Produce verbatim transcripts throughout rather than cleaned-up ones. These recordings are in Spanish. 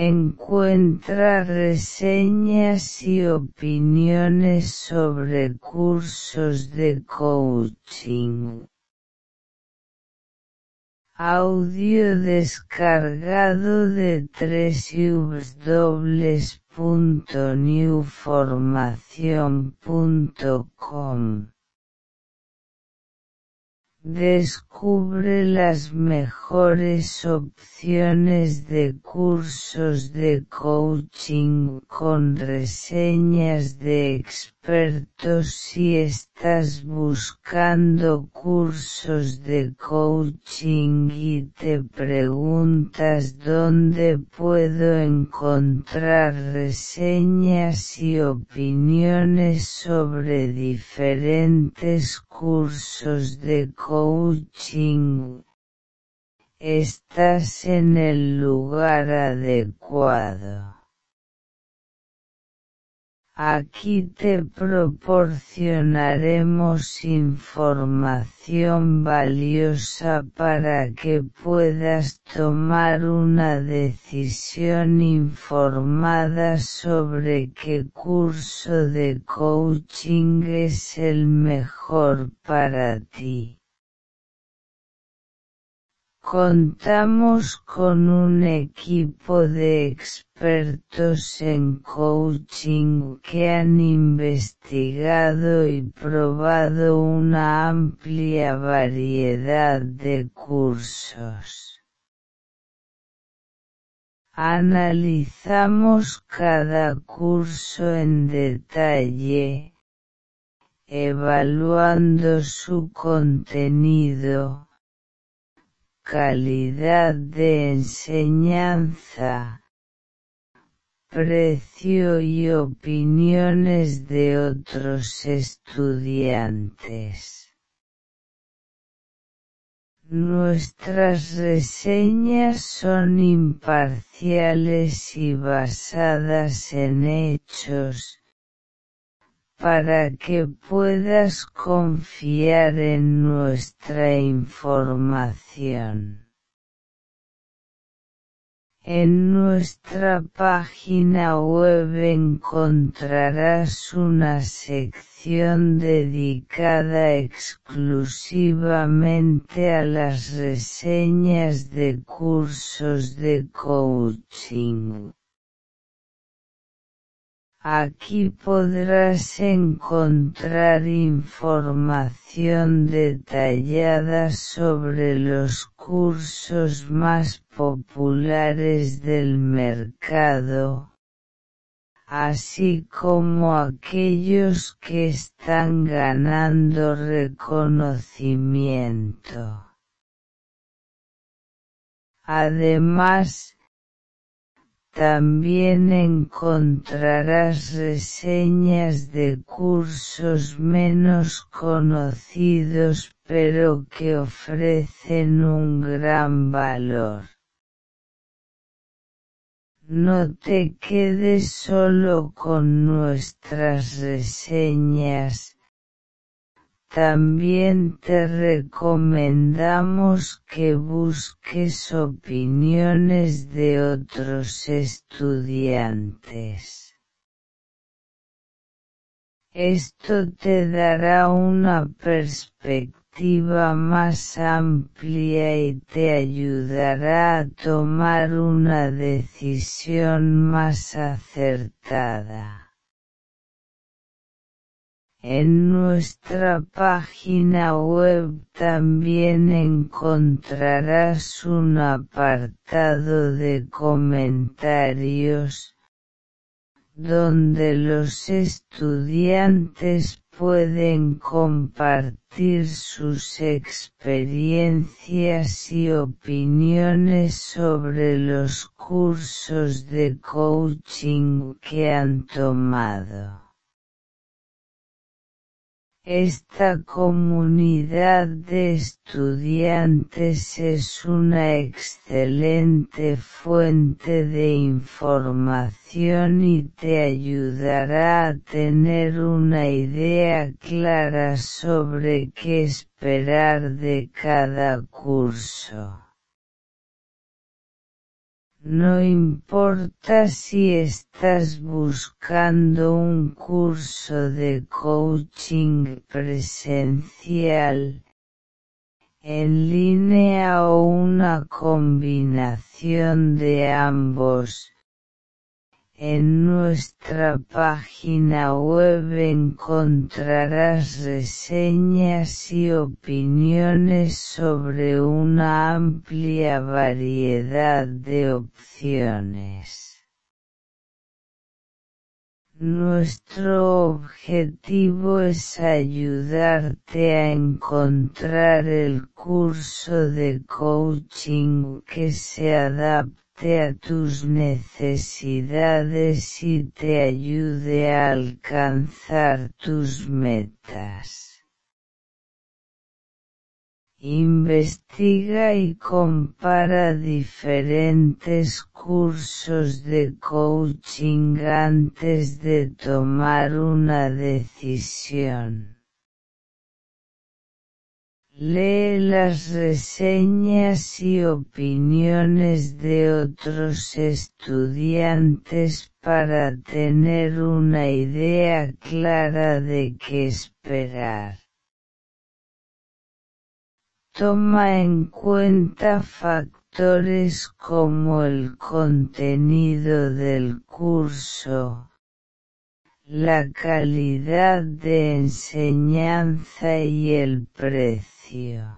Encuentra reseñas y opiniones sobre cursos de coaching. Audio descargado de w w w punto new formación punto com. Descubre las mejores opciones de cursos de coaching con reseñas de expertos si estás buscando cursos de coaching y te preguntas dónde puedo encontrar reseñas y opiniones sobre diferentes cursos de coaching. Estás en el lugar adecuado. Aquí te proporcionaremos información valiosa para que puedas tomar una decisión informada sobre qué curso de coaching es el mejor para ti. Contamos con un equipo de expertos en coaching que han investigado y probado una amplia variedad de cursos. Analizamos cada curso en detalle, evaluando su contenido, calidad de enseñanza, precio y opiniones de otros estudiantes. Nuestras reseñas son imparciales y basadas en hechos, para que puedas confiar en nuestra información. En nuestra página web encontrarás una sección dedicada exclusivamente a las reseñas de cursos de coaching. Aquí podrás encontrar información detallada sobre los cursos más populares del mercado, así como aquellos que están ganando reconocimiento. Además, también encontrarás reseñas de cursos menos conocidos pero que ofrecen un gran valor. No te quedes solo con nuestras reseñas. También te recomendamos que busques opiniones de otros estudiantes. Esto te dará una perspectiva más amplia y te ayudará a tomar una decisión más acertada. En nuestra página web también encontrarás un apartado de comentarios, donde los estudiantes pueden compartir sus experiencias y opiniones sobre los cursos de coaching que han tomado. Esta comunidad de estudiantes es una excelente fuente de información y te ayudará a tener una idea clara sobre qué esperar de cada curso. No importa si estás buscando un curso de coaching presencial, en línea o una combinación de ambos. En nuestra página web encontrarás reseñas y opiniones sobre una amplia variedad de opciones. Nuestro objetivo es ayudarte a encontrar el curso de coaching que se adapte a tus necesidades y te ayude a alcanzar tus metas. Investiga y compara diferentes cursos de coaching antes de tomar una decisión. Lee las reseñas y opiniones de otros estudiantes para tener una idea clara de qué esperar. Toma en cuenta factores como el contenido del curso, la calidad de enseñanza y el precio.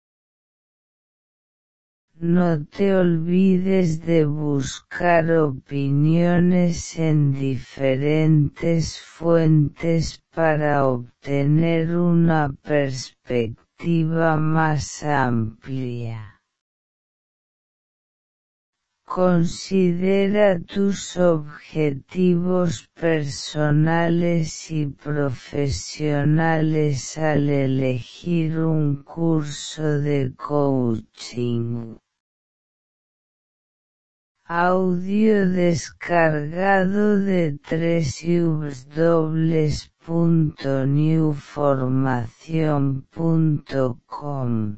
No te olvides de buscar opiniones en diferentes fuentes para obtener una perspectiva más amplia. Considera tus objetivos personales y profesionales al elegir un curso de coaching. Audio descargado de doble u doble u doble u punto new formación punto com.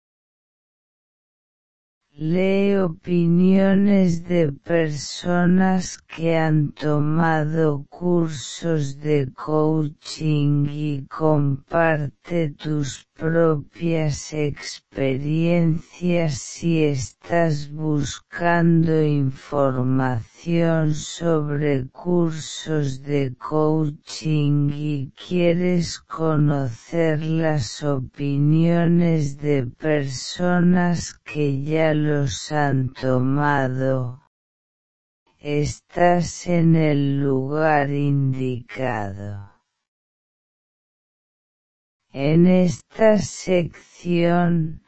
Lee opiniones de personas que han tomado cursos de coaching y comparte tus propias experiencias si estás buscando información sobre cursos de coaching y quieres conocer las opiniones de personas que ya los han tomado. Estás en el lugar indicado. En esta sección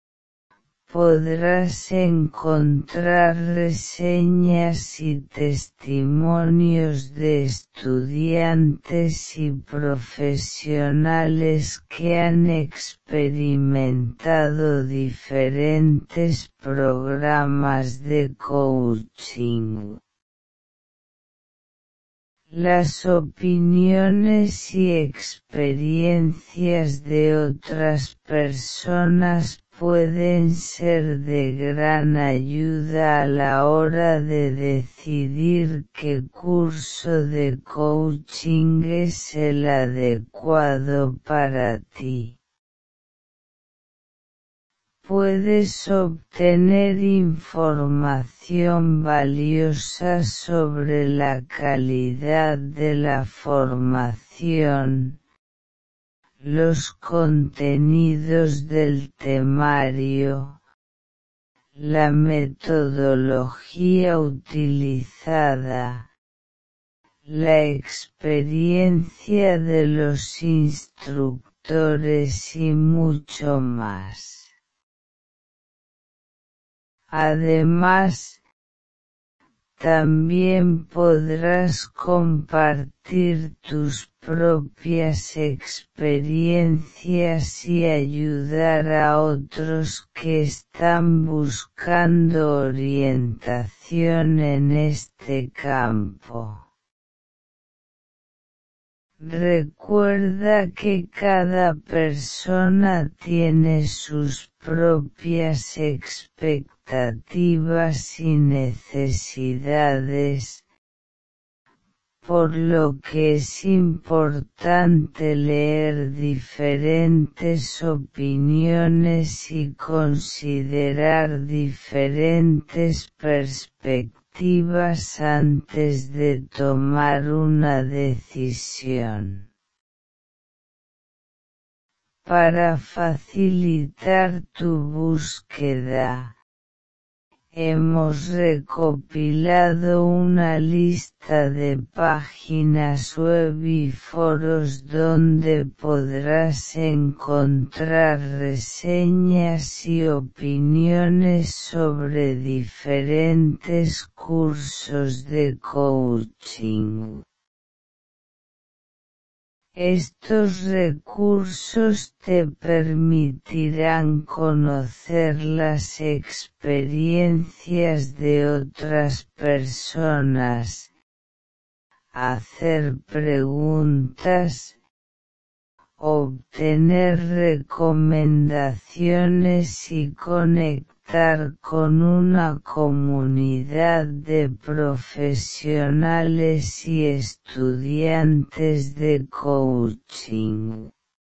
podrás encontrar reseñas y testimonios de estudiantes y profesionales que han experimentado diferentes programas de coaching. Las opiniones y experiencias de otras personas pueden ser de gran ayuda a la hora de decidir qué curso de coaching es el adecuado para ti. Puedes obtener información valiosa sobre la calidad de la formación, los contenidos del temario, la metodología utilizada, la experiencia de los instructores y mucho más. Además, también podrás compartir tus propias experiencias y ayudar a otros que están buscando orientación en este campo. Recuerda que cada persona tiene sus propias expectativas expectativas y necesidades, por lo que es importante leer diferentes opiniones y considerar diferentes perspectivas antes de tomar una decisión. Para facilitar tu búsqueda, hemos recopilado una lista de páginas web y foros donde podrás encontrar reseñas y opiniones sobre diferentes cursos de coaching. Estos recursos te permitirán conocer las experiencias de otras personas, hacer preguntas, obtener recomendaciones y conectar con una comunidad de profesionales y estudiantes de coaching.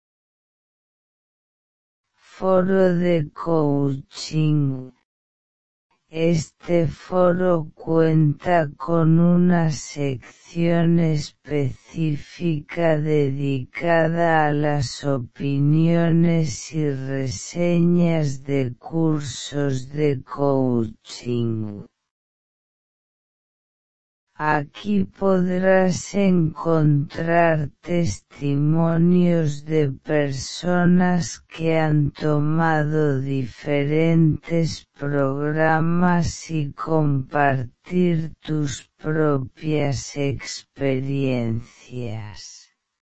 Foro de coaching. Este foro cuenta con una sección específica dedicada a las opiniones y reseñas de cursos de coaching. Aquí podrás encontrar testimonios de personas que han tomado diferentes programas y compartir tus propias experiencias.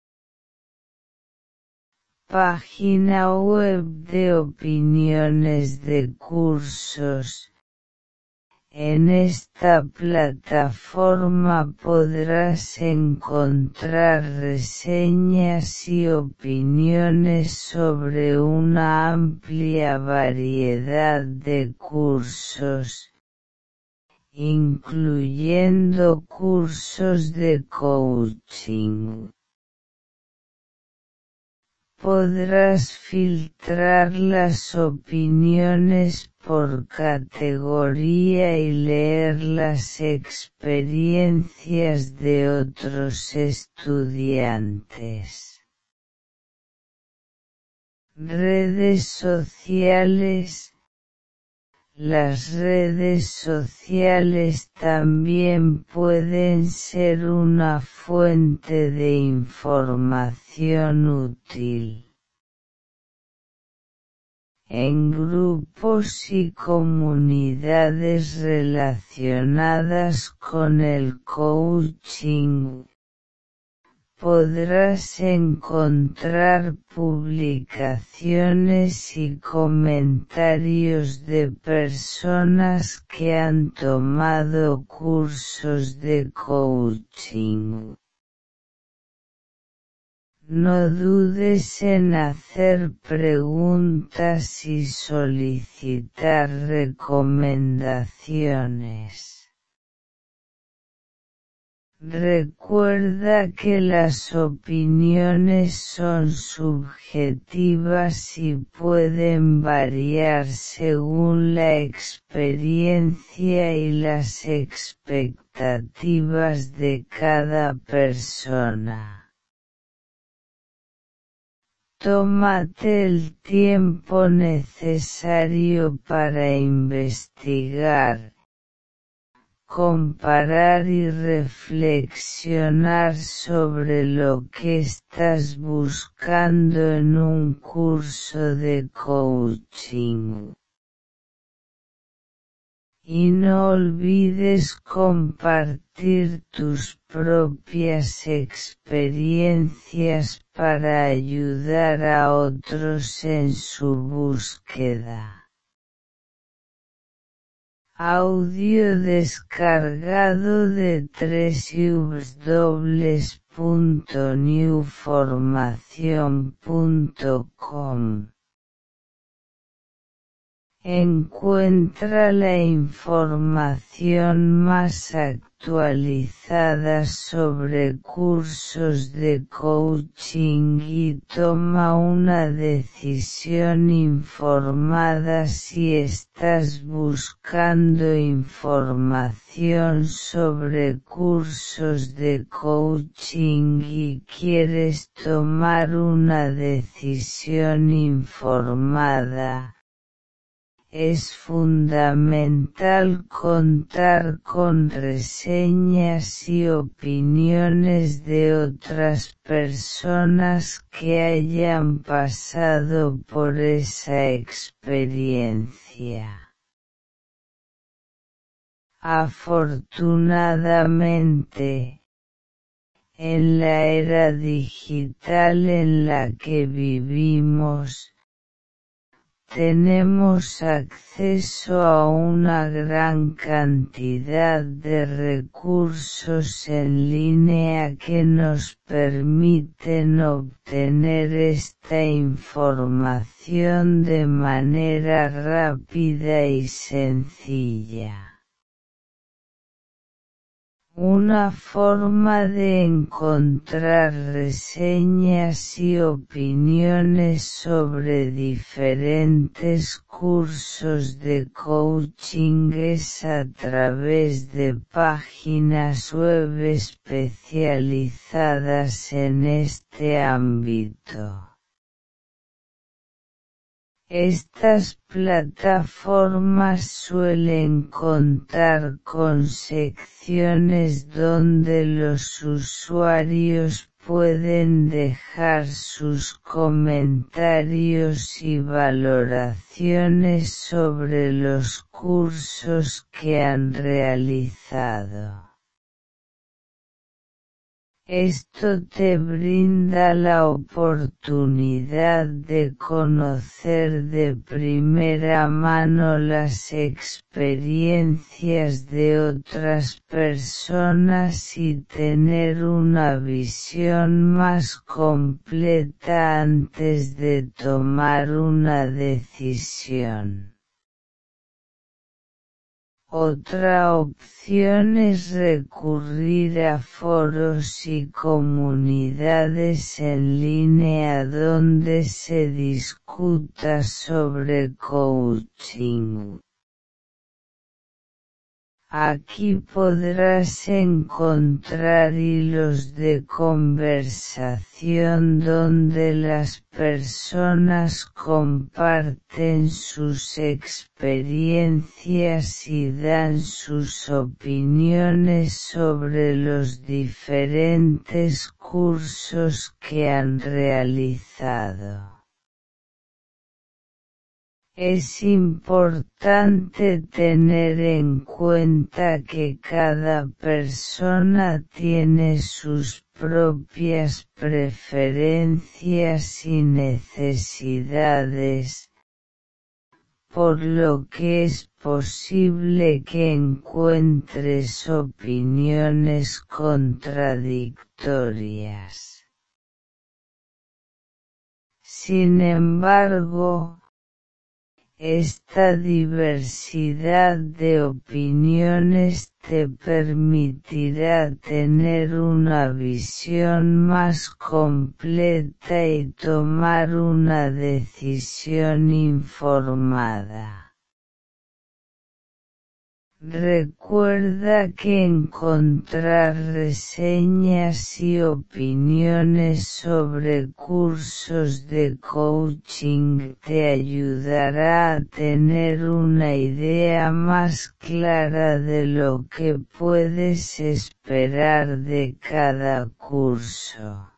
Página web de opiniones de cursos. En esta plataforma podrás encontrar reseñas y opiniones sobre una amplia variedad de cursos, incluyendo cursos de coaching. Podrás filtrar las opiniones por categoría y leer las experiencias de otros estudiantes. Redes sociales. Las redes sociales también pueden ser una fuente de información útil. En grupos y comunidades relacionadas con el coaching, podrás encontrar publicaciones y comentarios de personas que han tomado cursos de coaching. No dudes en hacer preguntas y solicitar recomendaciones. Recuerda que las opiniones son subjetivas y pueden variar según la experiencia y las expectativas de cada persona. Tómate el tiempo necesario para investigar, comparar y reflexionar sobre lo que estás buscando en un curso de coaching. Y no olvides compartir tus propias experiencias para ayudar a otros en su búsqueda. Audio descargado de doble u doble u doble u punto new formación punto com. Encuentra la información más actualizada sobre cursos de coaching y toma una decisión informada si estás buscando información sobre cursos de coaching y quieres tomar una decisión informada. Es fundamental contar con reseñas y opiniones de otras personas que hayan pasado por esa experiencia. Afortunadamente, en la era digital en la que vivimos, tenemos acceso a una gran cantidad de recursos en línea que nos permiten obtener esta información de manera rápida y sencilla. Una forma de encontrar reseñas y opiniones sobre diferentes cursos de coaching es a través de páginas web especializadas en este ámbito. Estas plataformas suelen contar con secciones donde los usuarios pueden dejar sus comentarios y valoraciones sobre los cursos que han realizado. Esto te brinda la oportunidad de conocer de primera mano las experiencias de otras personas y tener una visión más completa antes de tomar una decisión. Otra opción es recurrir a foros y comunidades en línea donde se discuta sobre coaching. Aquí podrás encontrar hilos de conversación donde las personas comparten sus experiencias y dan sus opiniones sobre los diferentes cursos que han realizado. Es importante tener en cuenta que cada persona tiene sus propias preferencias y necesidades, por lo que es posible que encuentres opiniones contradictorias. Sin embargo, esta diversidad de opiniones te permitirá tener una visión más completa y tomar una decisión informada. Recuerda que encontrar reseñas y opiniones sobre cursos de coaching te ayudará a tener una idea más clara de lo que puedes esperar de cada curso.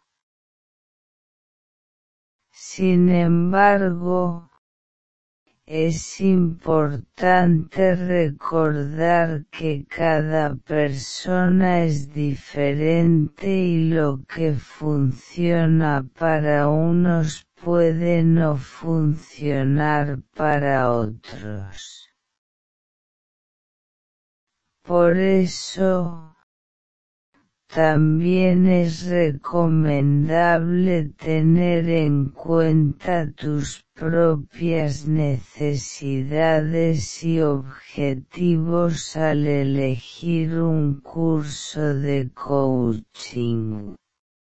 Sin embargo, es importante recordar que cada persona es diferente y lo que funciona para unos puede no funcionar para otros. Por eso, también es recomendable tener en cuenta tus propias necesidades y objetivos al elegir un curso de coaching.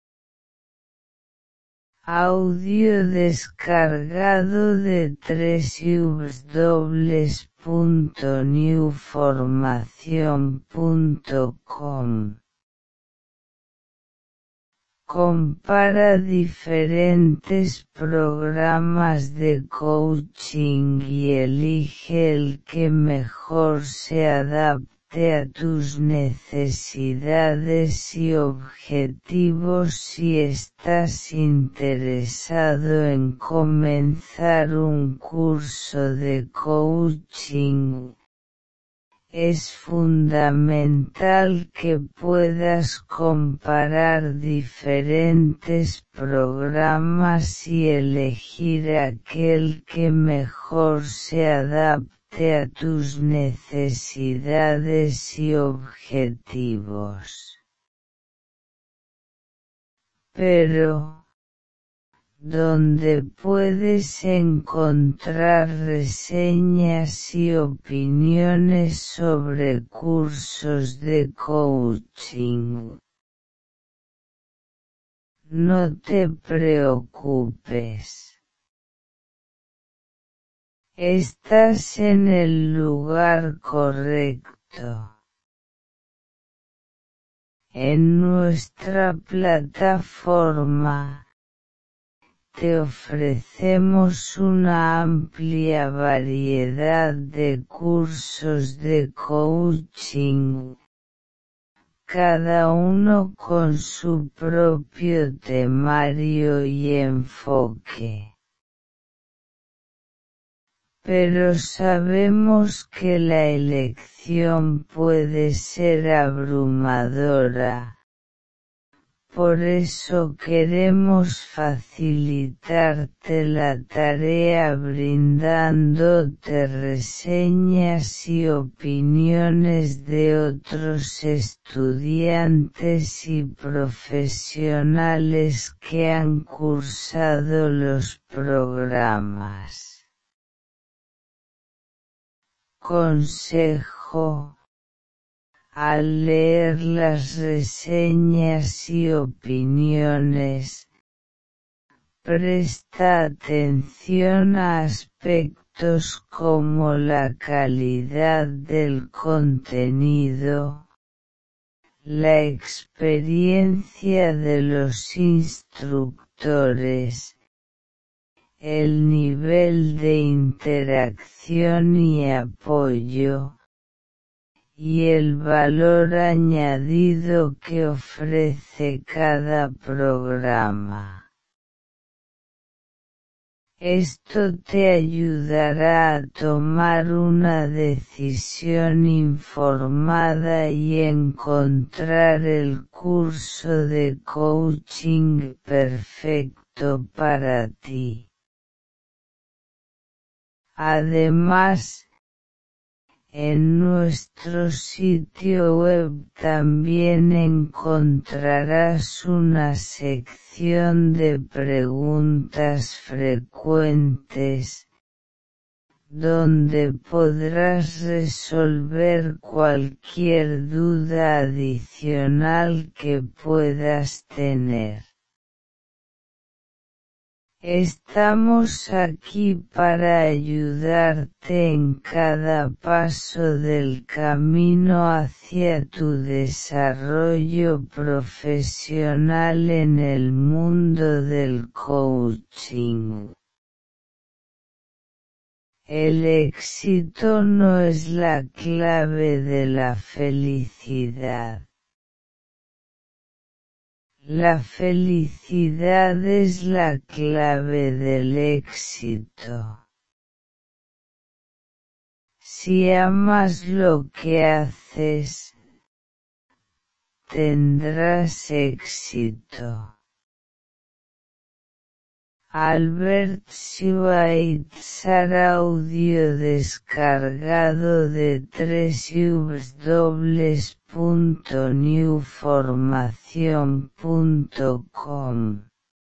Audio descargado de w w w punto new formación punto com. Compara diferentes programas de coaching y elige el que mejor se adapte a tus necesidades y objetivos si estás interesado en comenzar un curso de coaching. Es fundamental que puedas comparar diferentes programas y elegir aquel que mejor se adapte a tus necesidades y objetivos. Pero, donde puedes encontrar reseñas y opiniones sobre cursos de coaching. No te preocupes. Estás en el lugar correcto. En nuestra plataforma, te ofrecemos una amplia variedad de cursos de coaching, cada uno con su propio temario y enfoque. Pero sabemos que la elección puede ser abrumadora. Por eso queremos facilitarte la tarea brindándote reseñas y opiniones de otros estudiantes y profesionales que han cursado los programas. Consejo: al leer las reseñas y opiniones, presta atención a aspectos como la calidad del contenido, la experiencia de los instructores, el nivel de interacción y apoyo, y el valor añadido que ofrece cada programa. Esto te ayudará a tomar una decisión informada y encontrar el curso de coaching perfecto para ti. Además, en nuestro sitio web también encontrarás una sección de preguntas frecuentes, donde podrás resolver cualquier duda adicional que puedas tener. Estamos aquí para ayudarte en cada paso del camino hacia tu desarrollo profesional en el mundo del coaching. El éxito no es la clave de la felicidad. La felicidad es la clave del éxito. Si amas lo que haces, tendrás éxito. Albert Schweitzer, audio descargado de w w w punto newformación punto com.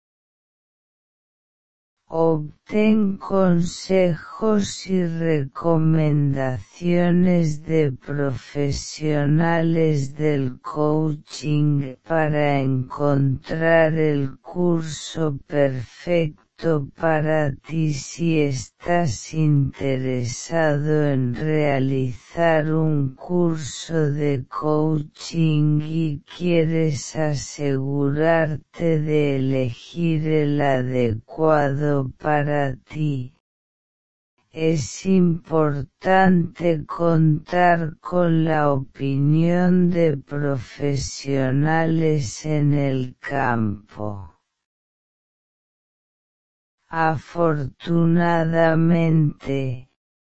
Obtén consejos y recomendaciones de profesionales del coaching para encontrar el curso perfecto para ti si estás interesado en realizar un curso de coaching y quieres asegurarte de elegir el adecuado para ti. Es importante contar con la opinión de profesionales en el campo. Afortunadamente,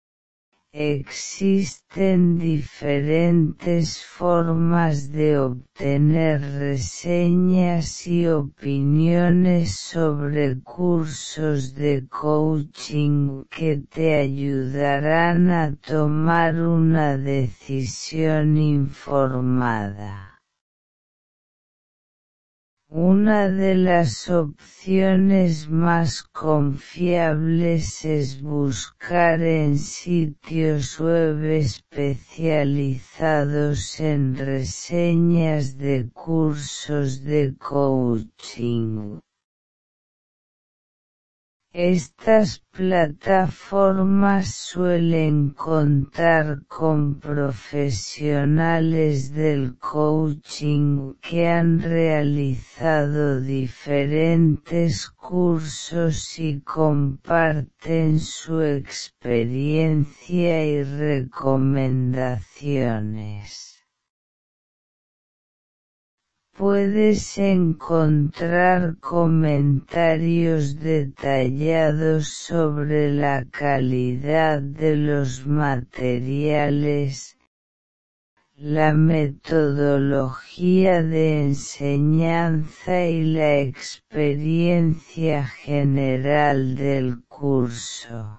existen diferentes formas de obtener reseñas y opiniones sobre cursos de coaching que te ayudarán a tomar una decisión informada. Una de las opciones más confiables es buscar en sitios web especializados en reseñas de cursos de coaching. Estas plataformas suelen contar con profesionales del coaching que han realizado diferentes cursos y comparten su experiencia y recomendaciones. Puedes encontrar comentarios detallados sobre la calidad de los materiales, la metodología de enseñanza y la experiencia general del curso.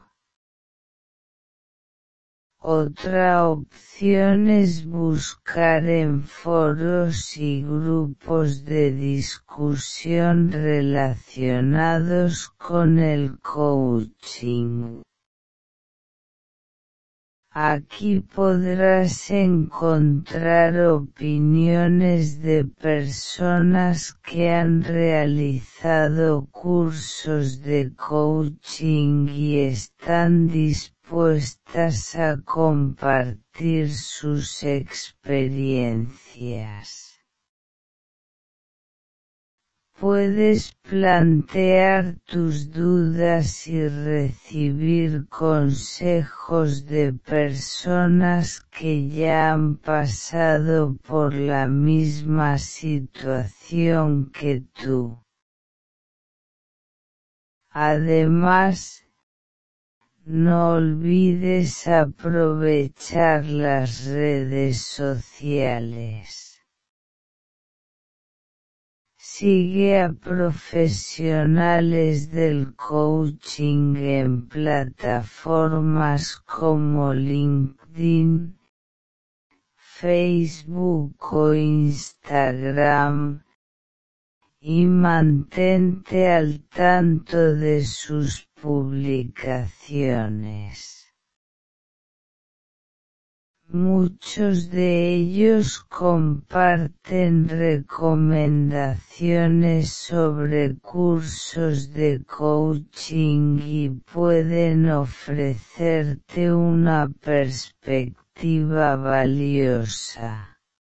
Otra opción es buscar en foros y grupos de discusión relacionados con el coaching. Aquí podrás encontrar opiniones de personas que han realizado cursos de coaching y están dispuestas a compartir sus experiencias. Puedes plantear tus dudas y recibir consejos de personas que ya han pasado por la misma situación que tú. Además, no olvides aprovechar las redes sociales. Sigue a profesionales del coaching en plataformas como LinkedIn, Facebook o Instagram, y mantente al tanto de sus publicaciones. Muchos de ellos comparten recomendaciones sobre cursos de coaching y pueden ofrecerte una perspectiva valiosa.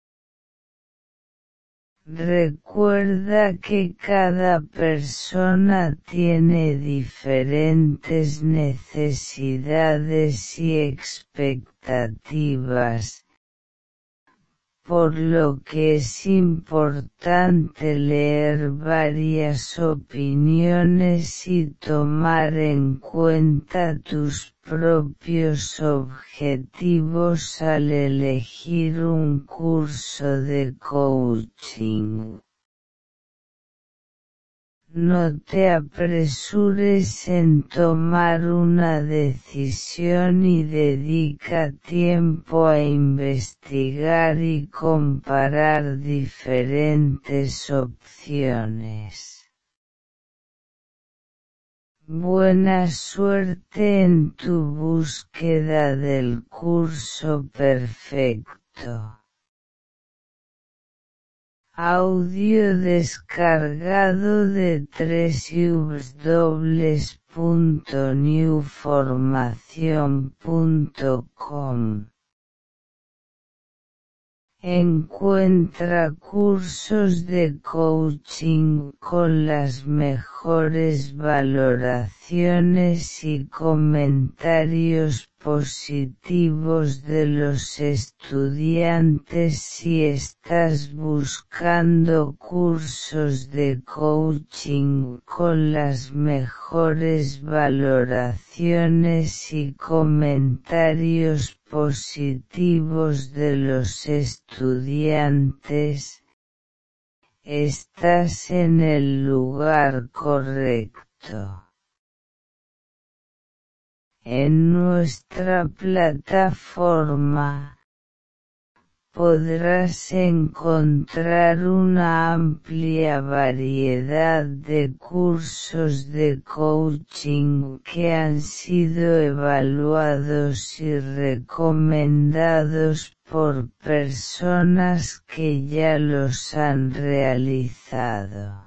Recuerda que cada persona tiene diferentes necesidades y expectativas, por lo que es importante leer varias opiniones y tomar en cuenta tus propios objetivos al elegir un curso de coaching. No te apresures en tomar una decisión y dedica tiempo a investigar y comparar diferentes opciones. Buena suerte en tu búsqueda del curso perfecto. Audio descargado de w w w punto new formación punto com. Encuentra cursos de coaching con las mejores valoraciones y comentarios positivos de los estudiantes. Si estás buscando cursos de coaching con las mejores valoraciones y comentarios positivos de los estudiantes, estás en el lugar correcto. En nuestra plataforma podrás encontrar una amplia variedad de cursos de coaching que han sido evaluados y recomendados por personas que ya los han realizado.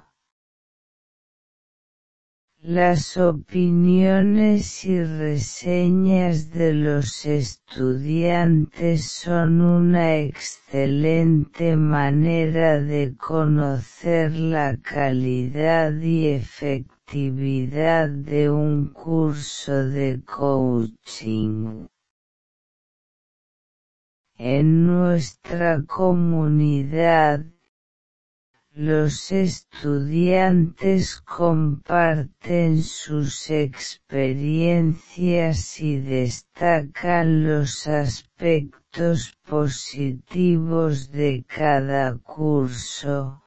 Las opiniones y reseñas de los estudiantes son una excelente manera de conocer la calidad y efectividad de un curso de coaching. En nuestra comunidad, los estudiantes comparten sus experiencias y destacan los aspectos positivos de cada curso,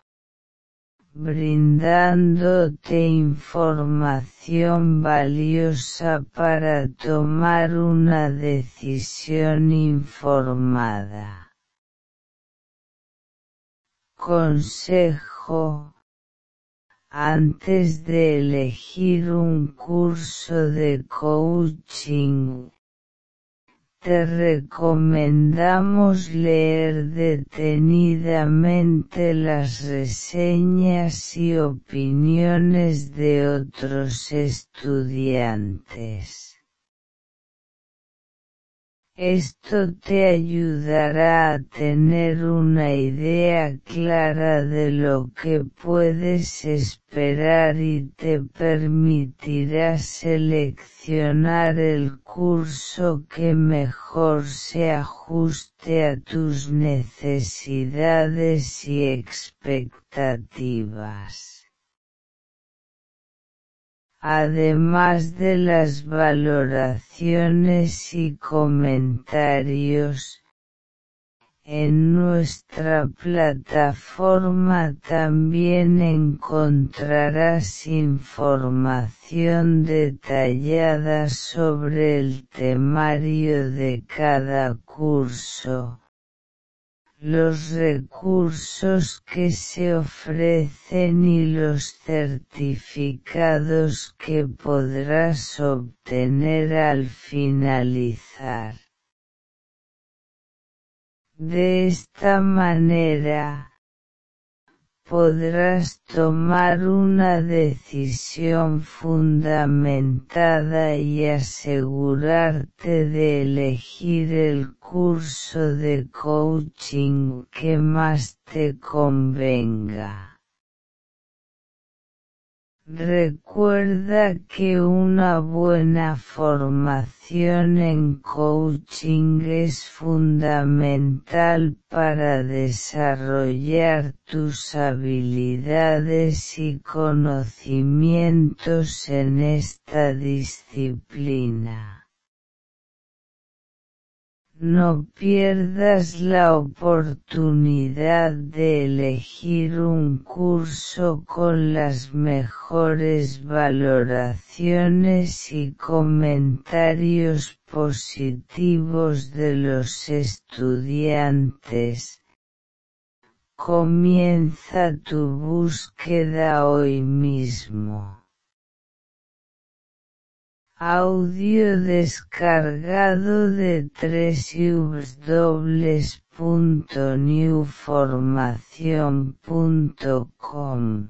brindándote información valiosa para tomar una decisión informada. Consejo: antes de elegir un curso de coaching, te recomendamos leer detenidamente las reseñas y opiniones de otros estudiantes. Esto te ayudará a tener una idea clara de lo que puedes esperar y te permitirá seleccionar el curso que mejor se ajuste a tus necesidades y expectativas. Además de las valoraciones y comentarios, en nuestra plataforma también encontrarás información detallada sobre el temario de cada curso, los recursos que se ofrecen y los certificados que podrás obtener al finalizar. De esta manera, podrás tomar una decisión fundamentada y asegurarte de elegir el curso de coaching que más te convenga. Recuerda que una buena formación en coaching es fundamental para desarrollar tus habilidades y conocimientos en esta disciplina. No pierdas la oportunidad de elegir un curso con las mejores valoraciones y comentarios positivos de los estudiantes. Comienza tu búsqueda hoy mismo. Audio descargado de doble u doble u doble u punto new formación punto com.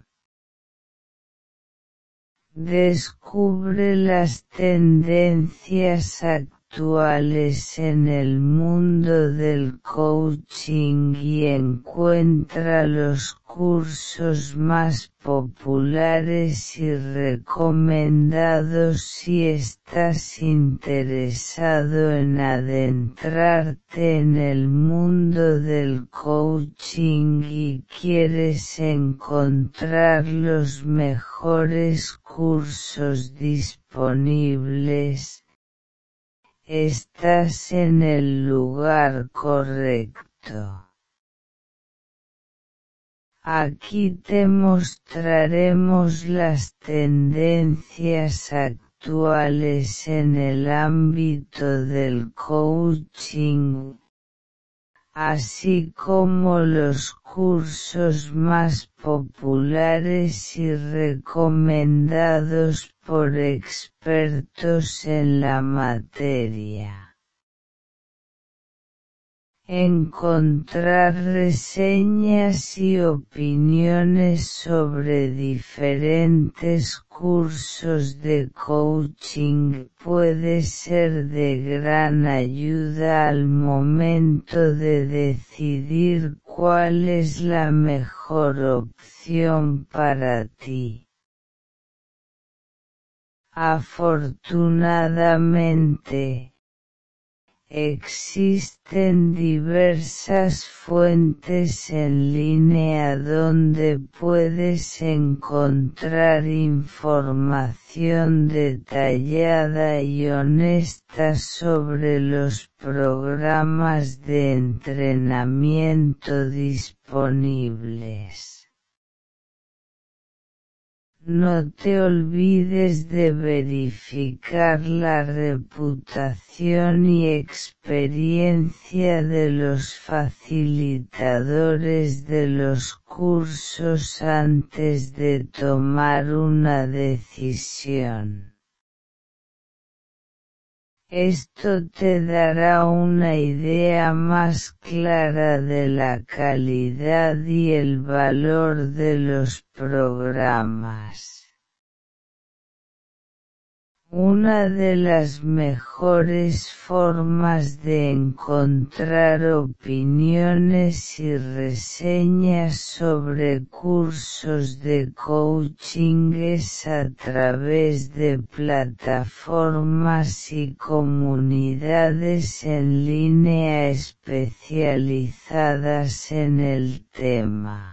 Descubre las tendencias actuales en el mundo del coaching y encuentra los cursos más populares y recomendados si estás interesado en adentrarte en el mundo del coaching y quieres encontrar los mejores cursos disponibles. Estás en el lugar correcto. Aquí te mostraremos las tendencias actuales en el ámbito del coaching, así como los cursos más populares y recomendados por expertos en la materia. Encontrar reseñas y opiniones sobre diferentes cursos de coaching puede ser de gran ayuda al momento de decidir cuál es la mejor opción para ti. Afortunadamente, existen diversas fuentes en línea donde puedes encontrar información detallada y honesta sobre los programas de entrenamiento disponibles. No te olvides de verificar la reputación y experiencia de los facilitadores de los cursos antes de tomar una decisión. Esto te dará una idea más clara de la calidad y el valor de los programas. Una de las mejores formas de encontrar opiniones y reseñas sobre cursos de coaching es a través de plataformas y comunidades en línea especializadas en el tema.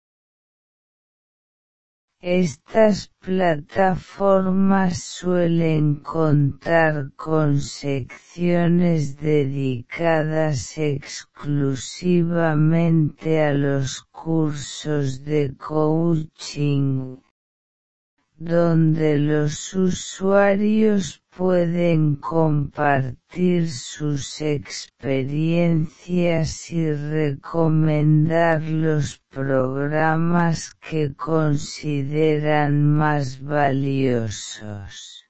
Estas plataformas suelen contar con secciones dedicadas exclusivamente a los cursos de coaching, donde los usuarios pueden compartir sus experiencias y recomendar los programas que consideran más valiosos.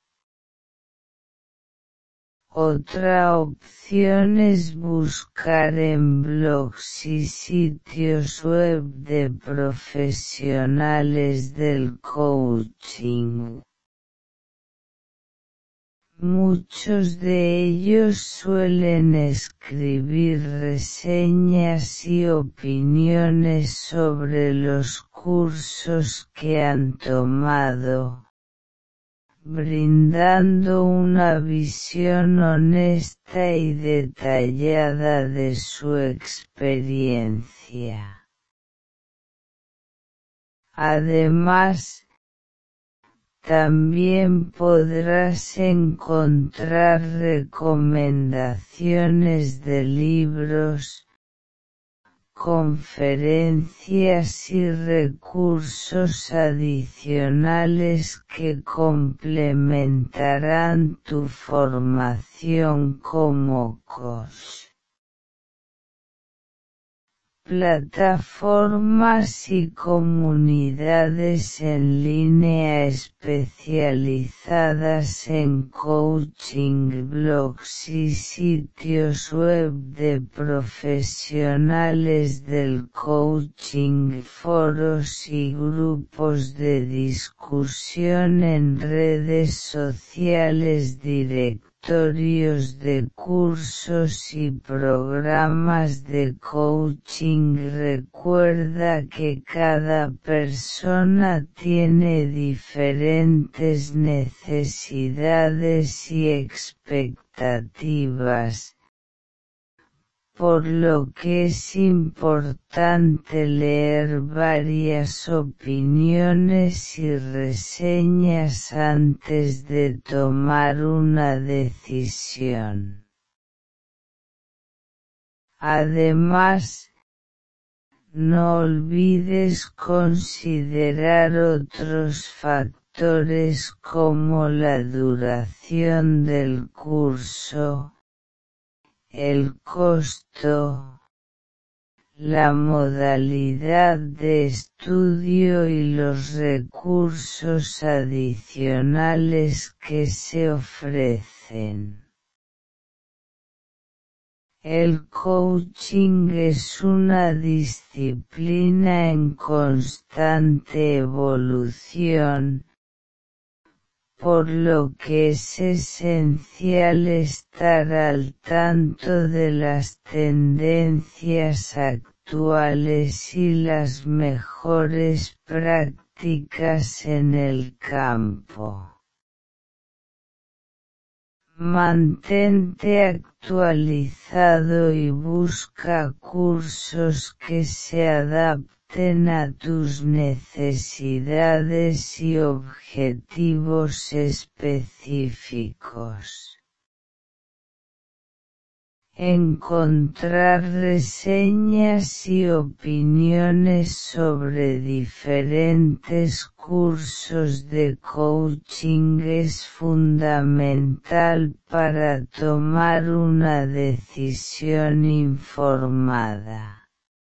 Otra opción es buscar en blogs y sitios web de profesionales del coaching. Muchos de ellos suelen escribir reseñas y opiniones sobre los cursos que han tomado, brindando una visión honesta y detallada de su experiencia. Además, También podrás encontrar recomendaciones de libros, conferencias y recursos adicionales que complementarán tu formación como coach. Plataformas y comunidades en línea especializadas en coaching, blogs y sitios web de profesionales del coaching, foros y grupos de discusión en redes sociales, directorios de cursos y programas de coaching. Recuerda que cada persona tiene diferentes necesidades y expectativas, por lo que es importante leer varias opiniones y reseñas antes de tomar una decisión. Además, no olvides considerar otros factores como la duración del curso, el costo, la modalidad de estudio y los recursos adicionales que se ofrecen. El coaching es una disciplina en constante evolución, por lo que es esencial estar al tanto de las tendencias actuales y las mejores prácticas en el campo. Mantente actualizado y busca cursos que se adapten a tus necesidades y objetivos específicos. Encontrar reseñas y opiniones sobre diferentes cursos de coaching es fundamental para tomar una decisión informada.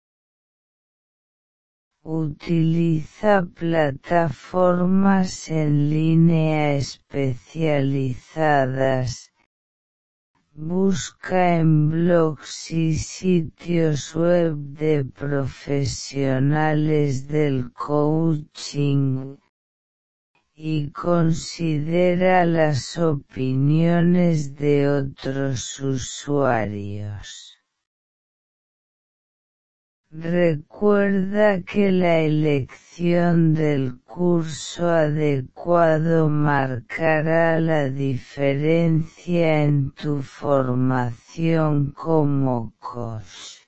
Utiliza plataformas en línea especializadas. Busca en blogs y sitios web de profesionales del coaching y considera las opiniones de otros usuarios. Recuerda que la elección del curso adecuado marcará la diferencia en tu formación como coach.